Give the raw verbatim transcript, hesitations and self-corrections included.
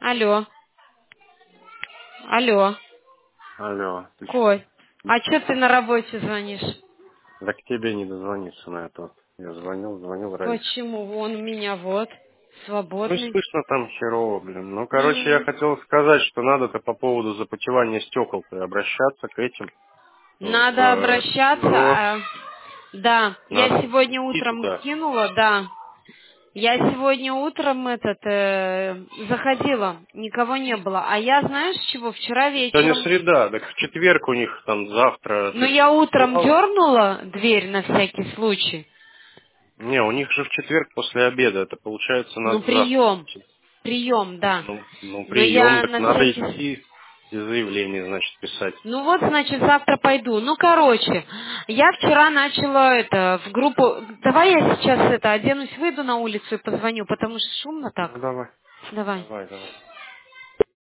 Алло. Алло. Алло, ты чё? Коль, а что ты на работе звонишь? Да к тебе не дозвониться на это. Я звонил, звонил раньше. Почему? Вон у меня вот, Ну, свободный. слышно там херово, блин. Ну, короче, я М, хотел сказать, что надо-то по поводу запотевания стекол-то обращаться к этим Надо в обращаться. СИЗО. а, Да, я Надо сегодня идти утром туда. кинула, да. Я сегодня утром этот э, заходила, никого не было. А я, знаешь, чего? Вчера Сегодня вечером. среда, так в четверг у них там завтра. Ну, Ты я утром слыхала? дернула дверь на всякий случай. Не, у них же в четверг после обеда. Это получается Ну, надо завтра прием. идти. Прием, да. Ну, ну Но прием, я так на надо всякий... идти и заявление, значит, писать. Ну вот, значит, завтра пойду. Ну, короче, я вчера начала это в группу... Давай я сейчас это оденусь, выйду на улицу и позвоню, потому что шумно так. Ну, давай. Давай. Давай, давай.